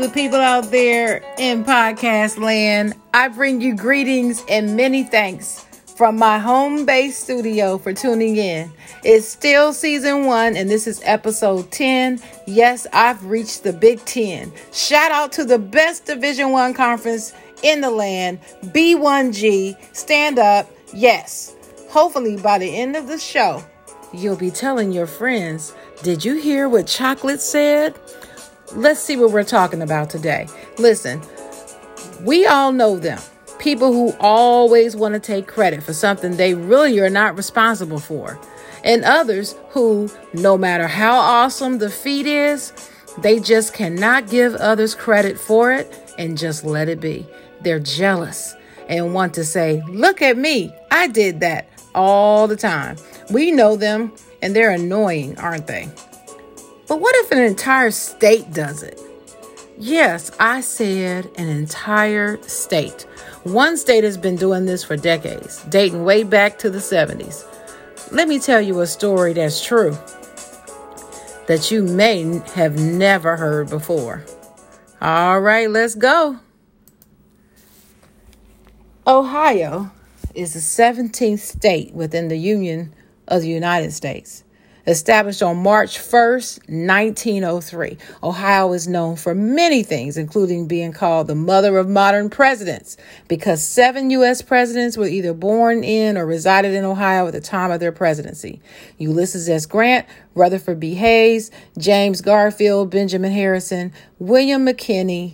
good people out there in podcast land. I bring you greetings and many thanks from my home-based studio for tuning in. It's still season 1 and this is episode 10. Yes, I've reached the Big 10. Shout out to the best Division 1 conference in the land, B1G. Stand up. Yes. Hopefully by the end of the show, you'll be telling your friends, did you hear what Chocolate said? Let's see what we're talking about today. Listen, we all know them. People who always want to take credit for something they really are not responsible for. And others who, no matter how awesome the feat is, they just cannot give others credit for it and just let it be. They're jealous and want to say, look at me, I did that all the time. We know them and they're annoying, aren't they? But what if an entire state does it? Yes, I said an entire state. One state has been doing this for decades, dating way back to the 70s. Let me tell you a story that's true, that you may have never heard before. All right, let's go. Ohio is the 17th state within the Union of the United States. Established on March 1st, 1903, Ohio is known for many things, including being called the mother of modern presidents, because 7 U.S. presidents were either born in or resided in Ohio at the time of their presidency. Ulysses S. Grant, Rutherford B. Hayes, James Garfield, Benjamin Harrison, William McKinley,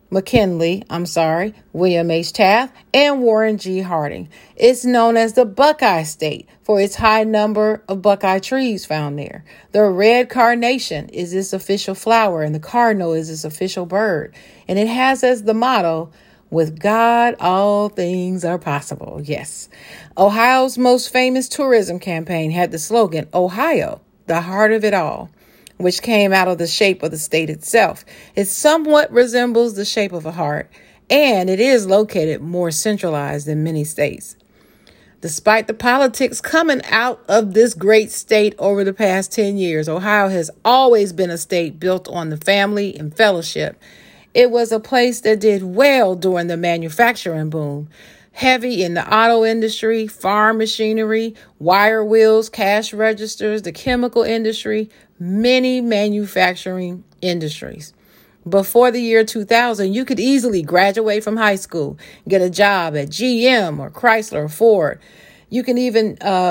William H. Taft, and Warren G. Harding. It's known as the Buckeye State for its high number of Buckeye trees found there. The red carnation is its official flower, and the cardinal is its official bird. And it has as the motto, with God, all things are possible. Yes. Ohio's most famous tourism campaign had the slogan, Ohio, the heart of it all, which came out of the shape of the state itself. It somewhat resembles the shape of a heart, and it is located more centralized than many states. Despite the politics coming out of this great state over the past 10 years, Ohio has always been a state built on the family and fellowship. It was a place that did well during the manufacturing boom, heavy in the auto industry, farm machinery, wire wheels, cash registers, the chemical industry, many manufacturing industries. Before the year 2000, you could easily graduate from high school, get a job at GM or Chrysler or Ford. You can even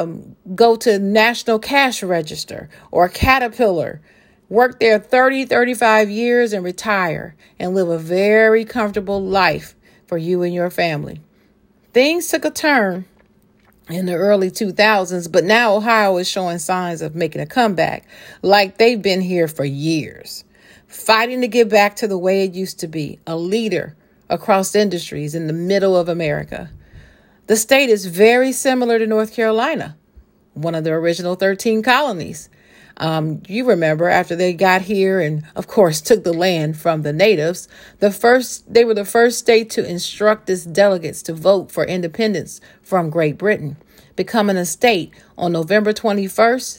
go to National Cash Register or Caterpillar, work there 35 years and retire and live a very comfortable life for you and your family. Things took a turn in the early 2000s, but now Ohio is showing signs of making a comeback, like they've been here for years, fighting to get back to the way it used to be, a leader across industries in the middle of America. The state is very similar to North Carolina, one of the original 13 colonies. You remember after they got here and, of course, took the land from the natives, they were the first state to instruct its delegates to vote for independence from Great Britain, becoming a state on November 21st,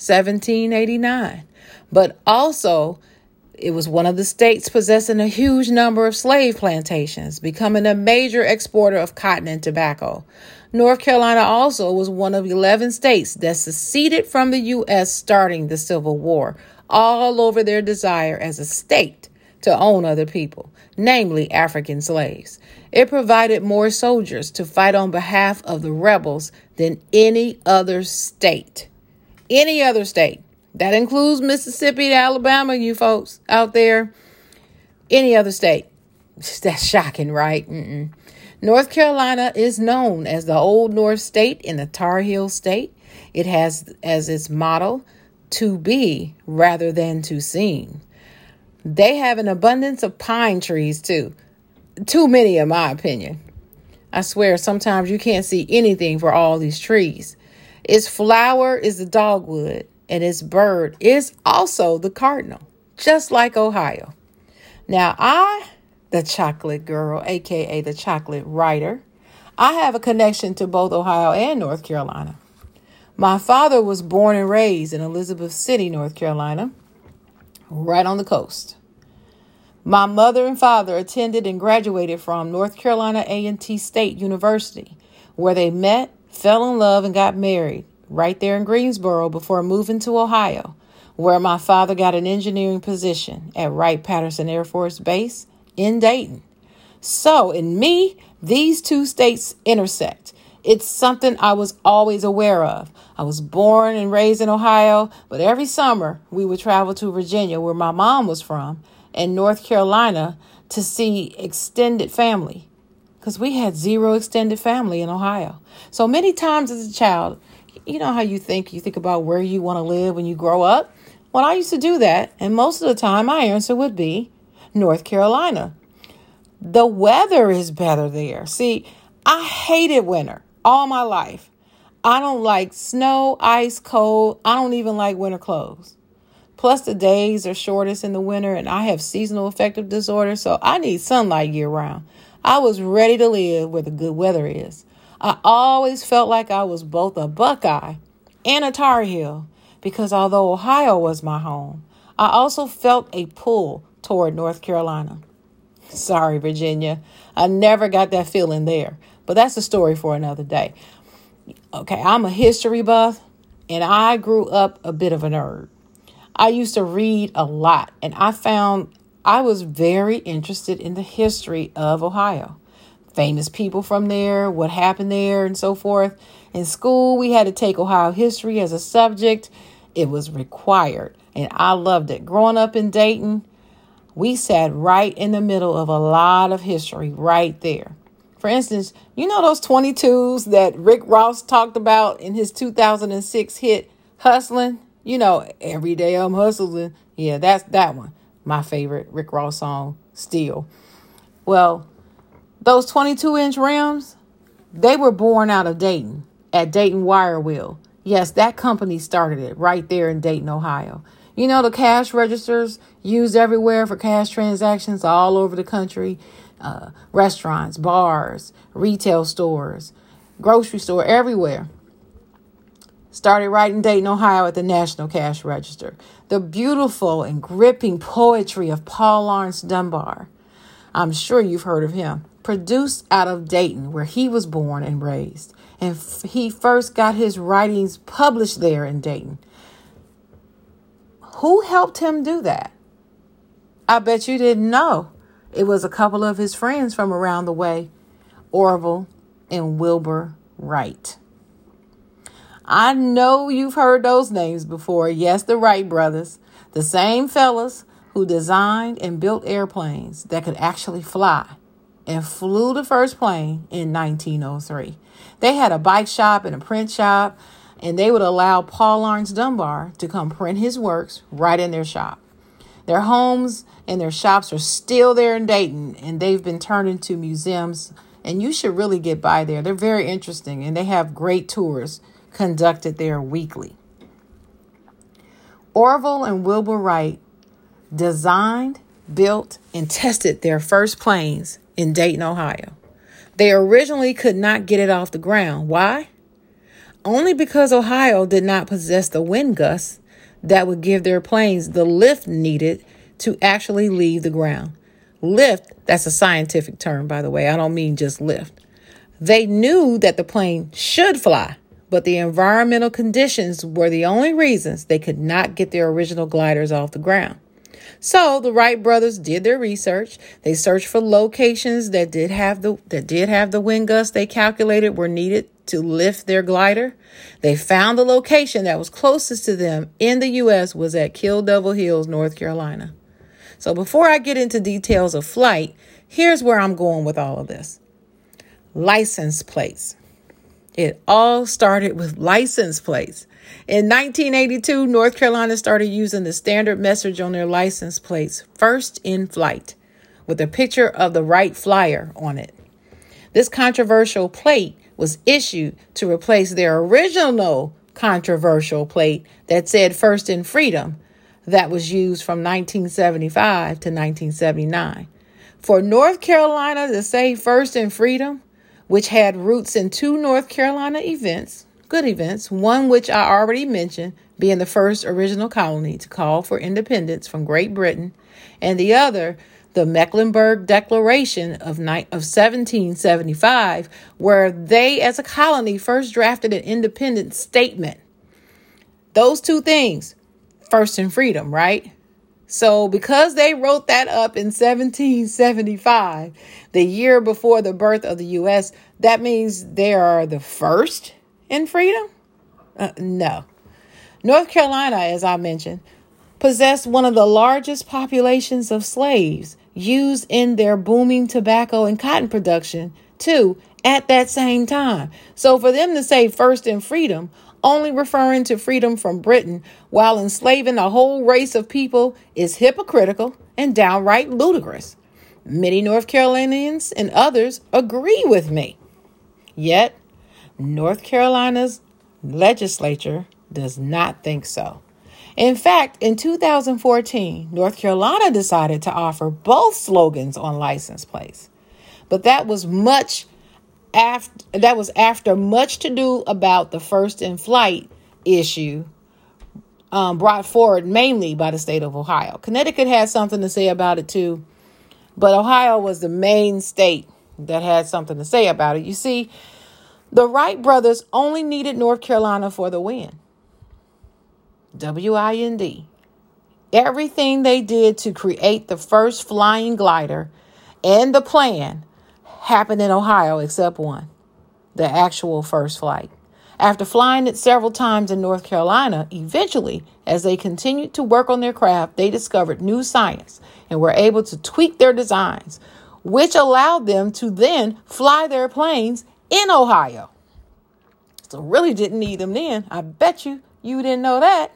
1789. But also, it was one of the states possessing a huge number of slave plantations, becoming a major exporter of cotton and tobacco. North Carolina also was one of 11 states that seceded from the U.S. starting the Civil War, all over their desire as a state to own other people, namely African slaves. It provided more soldiers to fight on behalf of the rebels than any other state. Any other state. That includes Mississippi and Alabama, you folks out there. Any other state. That's shocking, right? North Carolina is known as the Old North State and the Tar Heel State. It has as its motto, to be rather than to seem. They have an abundance of pine trees, too. Too many, in my opinion. I swear, sometimes you can't see anything for all these trees. Its flower is the dogwood, and its bird is also the cardinal, just like Ohio. Now, the chocolate girl, aka the chocolate writer, I have a connection to both Ohio and North Carolina. My father was born and raised in Elizabeth City, North Carolina, right on the coast. My mother and father attended and graduated from North Carolina A&T State University, where they met, fell in love, and got married right there in Greensboro before moving to Ohio, where my father got an engineering position at Wright-Patterson Air Force Base in Dayton. So, in me, these two states intersect. It's something I was always aware of. I was born and raised in Ohio, but every summer we would travel to Virginia, where my mom was from, and North Carolina to see extended family, because we had zero extended family in Ohio. So many times as a child, you know how you think about where you want to live when you grow up? Well, I used to do that, and most of the time my answer would be North Carolina. The weather is better there. See, I hated winter all my life. I don't like snow, ice, cold. I don't even like winter clothes. Plus, the days are shortest in the winter, and I have seasonal affective disorder, so I need sunlight year round. I was ready to live where the good weather is. I always felt like I was both a Buckeye and a Tar Heel, because although Ohio was my home, I also felt a pull toward North Carolina. Sorry, Virginia. I never got that feeling there, but that's a story for another day. Okay, I'm a history buff, and I grew up a bit of a nerd. I used to read a lot, and I found I was very interested in the history of Ohio. Famous people from there, what happened there, and so forth. In school, we had to take Ohio history as a subject. It was required, and I loved it. Growing up in Dayton, we sat right in the middle of a lot of history right there. For instance, you know those 22s that Rick Ross talked about in his 2006 hit, Hustling? You know, every day I'm hustling. Yeah, that's that one. My favorite Rick Ross song, still. Well, those 22-inch rims, they were born out of Dayton at Dayton Wire Wheel. Yes, that company started it right there in Dayton, Ohio. You know, the cash registers used everywhere for cash transactions all over the country. Restaurants, bars, retail stores, grocery store, everywhere. Started right in Dayton, Ohio at the National Cash Register. The beautiful and gripping poetry of Paul Laurence Dunbar. I'm sure you've heard of him. Produced out of Dayton, where he was born and raised. And he first got his writings published there in Dayton. Who helped him do that? I bet you didn't know. It was a couple of his friends from around the way, Orville and Wilbur Wright. I know you've heard those names before. Yes, the Wright brothers, the same fellas who designed and built airplanes that could actually fly and flew the first plane in 1903. They had a bike shop and a print shop, and they would allow Paul Laurence Dunbar to come print his works right in their shop. Their homes and their shops are still there in Dayton, and they've been turned into museums, and you should really get by there. They're very interesting, and they have great tours conducted there weekly. Orville and Wilbur Wright designed, built, and tested their first planes in Dayton, Ohio. They originally could not get it off the ground. Why? Only because Ohio did not possess the wind gusts that would give their planes the lift needed to actually leave the ground. Lift, that's a scientific term, by the way. I don't mean just lift. They knew that the plane should fly, but the environmental conditions were the only reasons they could not get their original gliders off the ground. So the Wright brothers did their research. They searched for locations that did have the wind gusts they calculated were needed to lift their glider. They found the location that was closest to them in the U.S. was at Kill Devil Hills, North Carolina. So before I get into details of flight, here's where I'm going with all of this. License plates. It all started with license plates. In 1982, North Carolina started using the standard message on their license plates, first in flight, with a picture of the Wright Flyer on it. This controversial plate was issued to replace their original controversial plate that said first in freedom that was used from 1975 to 1979. For North Carolina to say first in freedom, which had roots in two North Carolina events, good events, one which I already mentioned being the first original colony to call for independence from Great Britain, and the other, the Mecklenburg Declaration of 1775, where they, as a colony, first drafted an independent statement. Those two things, first and freedom, right? So because they wrote that up in 1775, the year before the birth of the U.S., that means they are the first in freedom? No. North Carolina, as I mentioned, possessed one of the largest populations of slaves used in their booming tobacco and cotton production, too, at that same time. So for them to say first in freedom, only referring to freedom from Britain while enslaving a whole race of people, is hypocritical and downright ludicrous. Many North Carolinians and others agree with me. Yet, North Carolina's legislature does not think so. In fact, in 2014, North Carolina decided to offer both slogans on license plates. But that was after much to do about the first in flight issue brought forward mainly by the state of Ohio. Connecticut had something to say about it too, but Ohio was the main state that had something to say about it. You see, the Wright brothers only needed North Carolina for the win. WIND. Everything they did to create the first flying glider and the plan happened in Ohio except one, the actual first flight. After flying it several times in North Carolina, eventually, as they continued to work on their craft, they discovered new science and were able to tweak their designs, which allowed them to then fly their planes in Ohio. So really didn't need them then. I bet you didn't know that.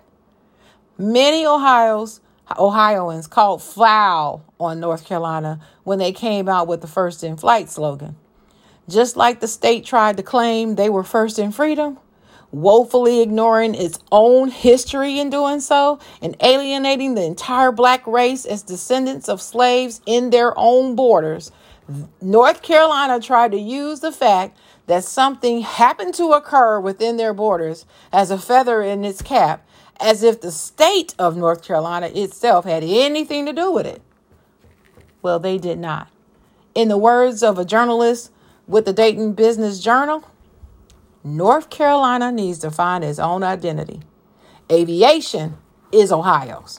Many Ohioans called foul on North Carolina when they came out with the first in flight slogan. Just like the state tried to claim they were first in freedom, woefully ignoring its own history in doing so and alienating the entire black race as descendants of slaves in their own borders, North Carolina tried to use the fact that something happened to occur within their borders as a feather in its cap, as if the state of North Carolina itself had anything to do with it. Well, they did not. In the words of a journalist with the Dayton Business Journal, North Carolina needs to find its own identity. Aviation is Ohio's.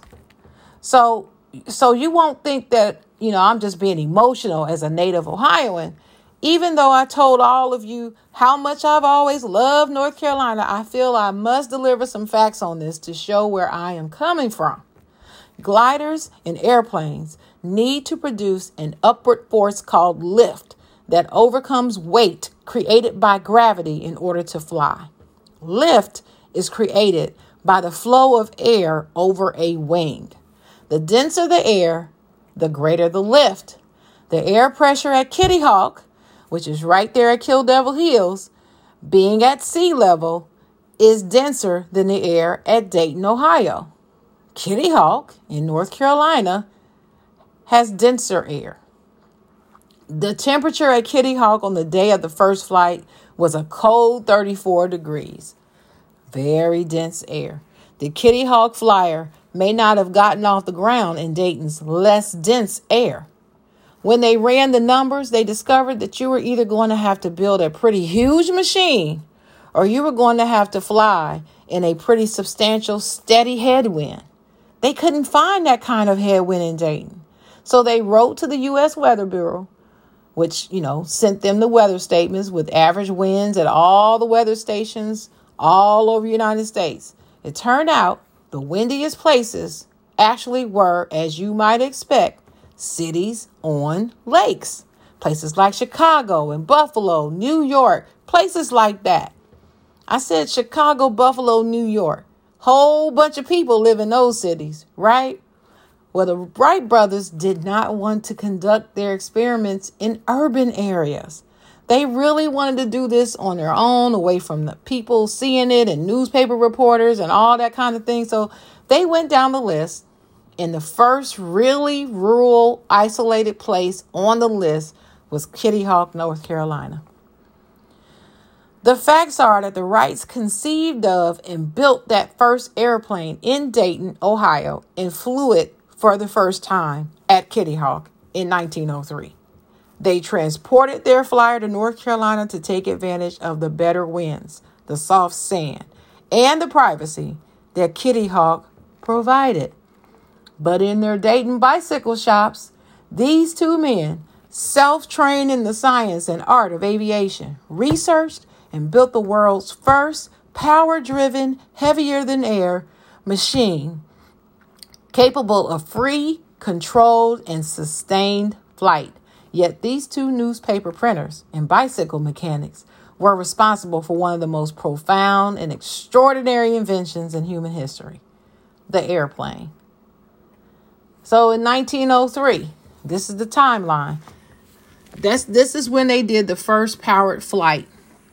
So you won't think that, I'm just being emotional as a native Ohioan. Even though I told all of you how much I've always loved North Carolina, I feel I must deliver some facts on this to show where I am coming from. Gliders and airplanes need to produce an upward force called lift that overcomes weight created by gravity in order to fly. Lift is created by the flow of air over a wing. The denser the air, the greater the lift. The air pressure at Kitty Hawk, which is right there at Kill Devil Hills, being at sea level, is denser than the air at Dayton, Ohio. Kitty Hawk in North Carolina has denser air. The temperature at Kitty Hawk on the day of the first flight was a cold 34 degrees. Very dense air. The Kitty Hawk flyer may not have gotten off the ground in Dayton's less dense air. When they ran the numbers, they discovered that you were either going to have to build a pretty huge machine or you were going to have to fly in a pretty substantial, steady headwind. They couldn't find that kind of headwind in Dayton. So they wrote to the U.S. Weather Bureau, which, sent them the weather statements with average winds at all the weather stations all over the United States. It turned out the windiest places actually were, as you might expect, cities on lakes. Places like Chicago and Buffalo, New York, places like that. I said Chicago, Buffalo, New York. Whole bunch of people live in those cities, right? Well, the Wright brothers did not want to conduct their experiments in urban areas. They really wanted to do this on their own, away from the people seeing it and newspaper reporters and all that kind of thing. So they went down the list, and the first really rural, isolated place on the list was Kitty Hawk, North Carolina. The facts are that the Wrights conceived of and built that first airplane in Dayton, Ohio, and flew it for the first time at Kitty Hawk in 1903. They transported their flyer to North Carolina to take advantage of the better winds, the soft sand, and the privacy that Kitty Hawk provided. But in their Dayton bicycle shops, these two men, self-trained in the science and art of aviation, researched and built the world's first power-driven, heavier-than-air machine capable of free, controlled, and sustained flight. Yet these two newspaper printers and bicycle mechanics were responsible for one of the most profound and extraordinary inventions in human history, the airplane. So in 1903, this is the timeline. This is when they did the first powered flight.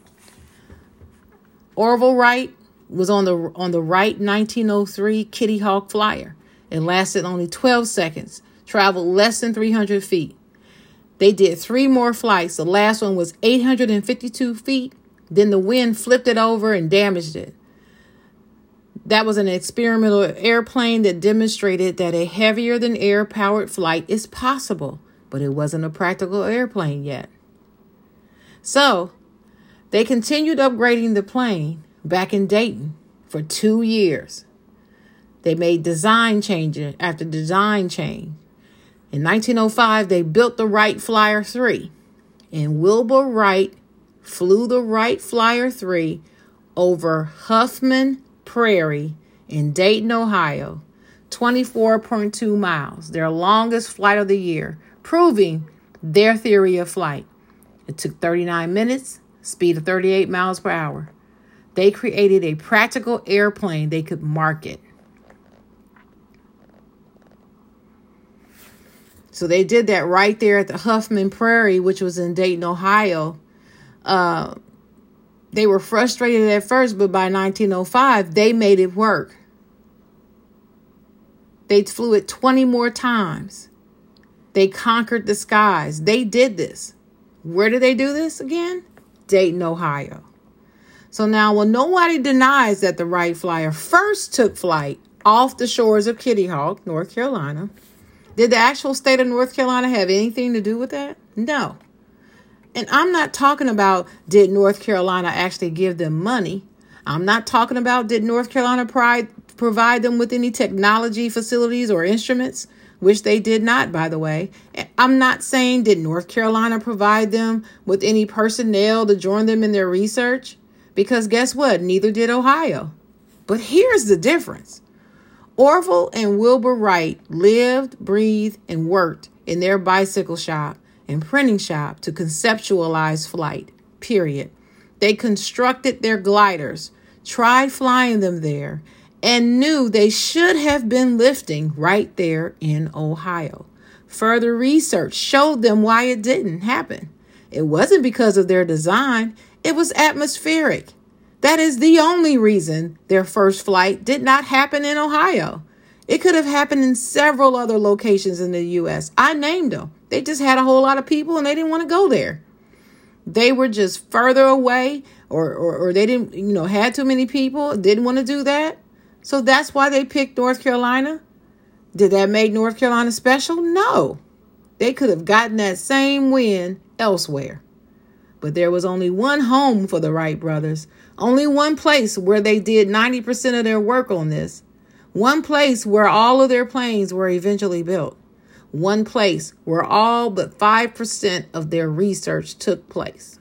Orville Wright was on the Wright 1903 Kitty Hawk Flyer. It lasted only 12 seconds, traveled less than 300 feet. They did 3 more flights. The last one was 852 feet. Then the wind flipped it over and damaged it. That was an experimental airplane that demonstrated that a heavier than air powered flight is possible, but it wasn't a practical airplane yet. So they continued upgrading the plane back in Dayton for 2 years. They made design change after design change. In 1905, they built the Wright Flyer 3, and Wilbur Wright flew the Wright Flyer 3 over Huffman Prairie in Dayton, Ohio, 24.2 miles, their longest flight of the year, proving their theory of flight. It took 39 minutes, speed of 38 miles per hour. They created a practical airplane they could market. So they did that right there at the Huffman Prairie, which was in Dayton, Ohio. They were frustrated at first, but by 1905, they made it work. They flew it 20 more times. They conquered the skies. They did this. Where did they do this again? Dayton, Ohio. So now, when nobody denies that the Wright Flyer first took flight off the shores of Kitty Hawk, North Carolina, did the actual state of North Carolina have anything to do with that? No. And I'm not talking about did North Carolina actually give them money. I'm not talking about did North Carolina provide them with any technology facilities or instruments, which they did not, by the way. I'm not saying did North Carolina provide them with any personnel to join them in their research, because guess what? Neither did Ohio. But here's the difference. Orville and Wilbur Wright lived, breathed, and worked in their bicycle shop and printing shop to conceptualize flight, period. They constructed their gliders, tried flying them there, and knew they should have been lifting right there in Ohio. Further research showed them why it didn't happen. It wasn't because of their design. It was atmospheric. That is the only reason their first flight did not happen in Ohio. It could have happened in several other locations in the U.S. I named them. They just had a whole lot of people and they didn't want to go there. They were just further away or they didn't, had too many people, didn't want to do that. So that's why they picked North Carolina. Did that make North Carolina special? No. They could have gotten that same win elsewhere. But there was only one home for the Wright brothers. Only one place where they did 90% of their work on this. One place where all of their planes were eventually built. One place where all but 5% of their research took place.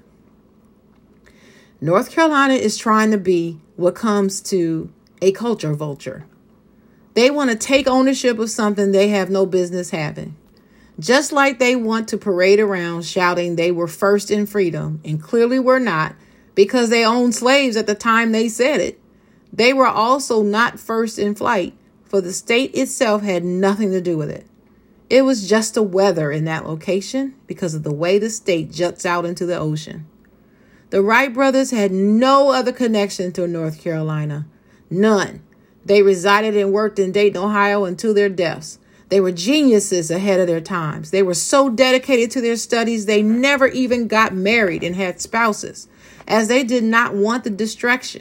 North Carolina is trying to be what comes to a culture vulture. They want to take ownership of something they have no business having. Just like they want to parade around shouting they were first in freedom and clearly were not because they owned slaves at the time they said it. They were also not first in flight, for the state itself had nothing to do with it. It was just the weather in that location because of the way the state juts out into the ocean. The Wright brothers had no other connection to North Carolina. None. They resided and worked in Dayton, Ohio until their deaths. They were geniuses ahead of their times. They were so dedicated to their studies, they never even got married and had spouses, as they did not want the distraction.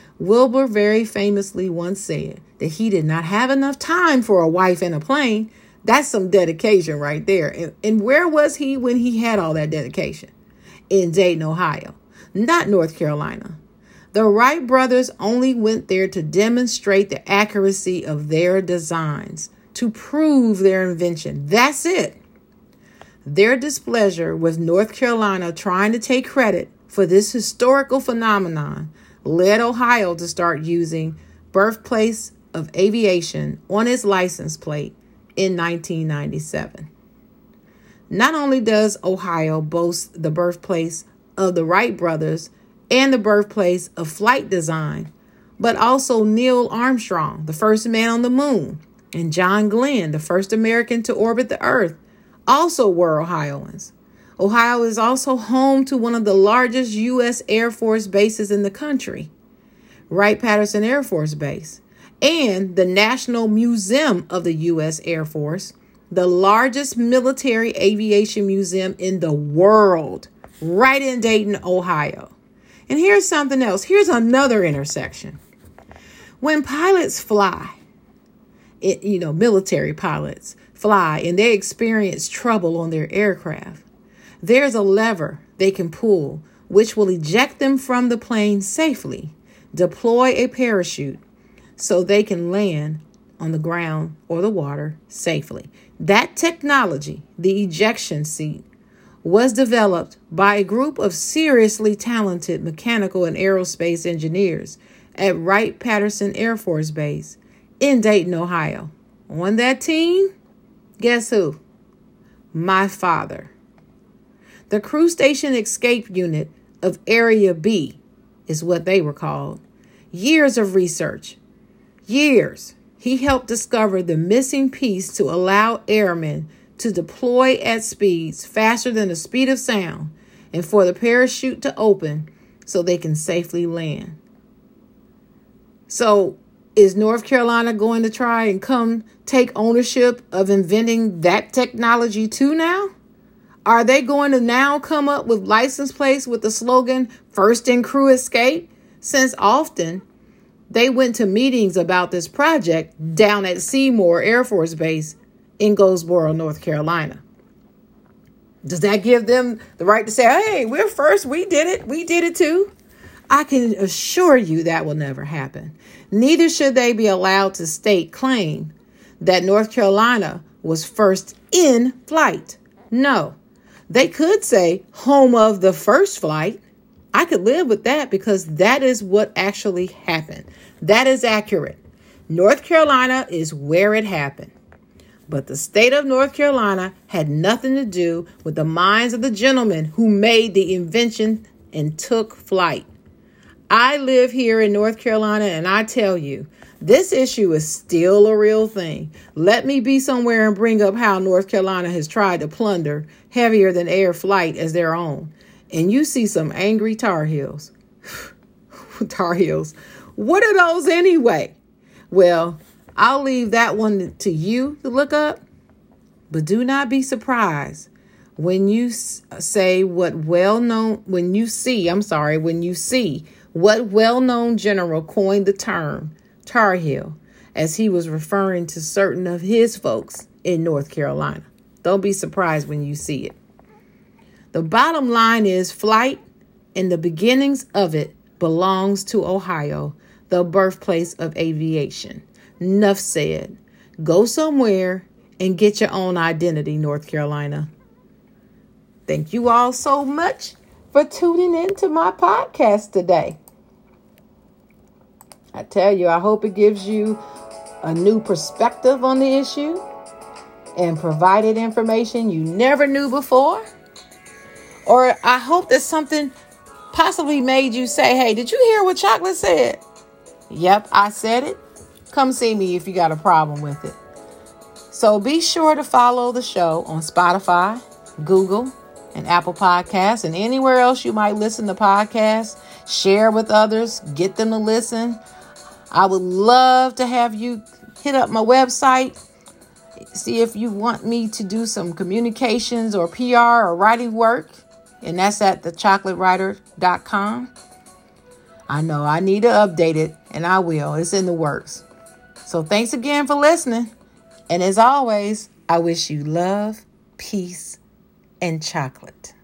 Wilbur very famously once said that he did not have enough time for a wife and a plane, That's some dedication right there. And where was he when he had all that dedication? In Dayton, Ohio, not North Carolina. The Wright brothers only went there to demonstrate the accuracy of their designs, to prove their invention. That's it. Their displeasure with North Carolina trying to take credit for this historical phenomenon led Ohio to start using birthplace of aviation on its license plate in 1997. Not only does Ohio boast the birthplace of the Wright brothers and the birthplace of flight design, but also Neil Armstrong, the first man on the moon, and John Glenn, the first American to orbit the Earth, also were Ohioans. Ohio is also home to one of the largest U.S. Air Force bases in the country, Wright-Patterson Air Force Base, and the National Museum of the U.S. Air Force, the largest military aviation museum in the world, right in Dayton, Ohio. And here's something else. Here's another intersection. When pilots fly, military pilots fly and they experience trouble on their aircraft, there's a lever they can pull which will eject them from the plane safely, deploy a parachute so they can land on the ground or the water safely. That technology, the ejection seat, was developed by a group of seriously talented mechanical and aerospace engineers at Wright-Patterson Air Force Base in Dayton, Ohio. On that team, guess who? My father. The Crew Station Escape Unit of Area B is what they were called. Years of research. Years. He helped discover the missing piece to allow airmen to deploy at speeds faster than the speed of sound and for the parachute to open so they can safely land. So is North Carolina going to try and come take ownership of inventing that technology too now? Are they going to now come up with license plates with the slogan, "First in Crew Escape"? Since often they went to meetings about this project down at Seymour Air Force Base in Goldsboro, North Carolina. Does that give them the right to say, hey, we're first, we did it too? I can assure you that will never happen. Neither should they be allowed to claim that North Carolina was first in flight. No, they could say home of the first flight. I could live with that because that is what actually happened. That is accurate. North Carolina is where it happened. But the state of North Carolina had nothing to do with the minds of the gentlemen who made the invention and took flight. I live here in North Carolina, and I tell you, this issue is still a real thing. Let me be somewhere and bring up how North Carolina has tried to plunder heavier than air flight as their own. And you see some angry Tar Heels. Tar Heels. What are those anyway? Well, I'll leave that one to you to look up. But do not be surprised when you see what well-known general coined the term Tar Heel, as he was referring to certain of his folks in North Carolina. Don't be surprised when you see it. The bottom line is flight and the beginnings of it belongs to Ohio, the birthplace of aviation. Enough said. Go somewhere and get your own identity, North Carolina. Thank you all so much for tuning in to my podcast today. I tell you, I hope it gives you a new perspective on the issue and provided information you never knew before. Or I hope that something possibly made you say, hey, did you hear what Chocolate said? Yep, I said it. Come see me if you got a problem with it. So be sure to follow the show on Spotify, Google, and Apple Podcasts, and anywhere else you might listen to podcasts. Share with others. Get them to listen. I would love to have you hit up my website. See if you want me to do some communications or PR or writing work. And that's at thechocolatewriter.com. I know I need to update it, and I will. It's in the works. So thanks again for listening. And as always, I wish you love, peace, and chocolate.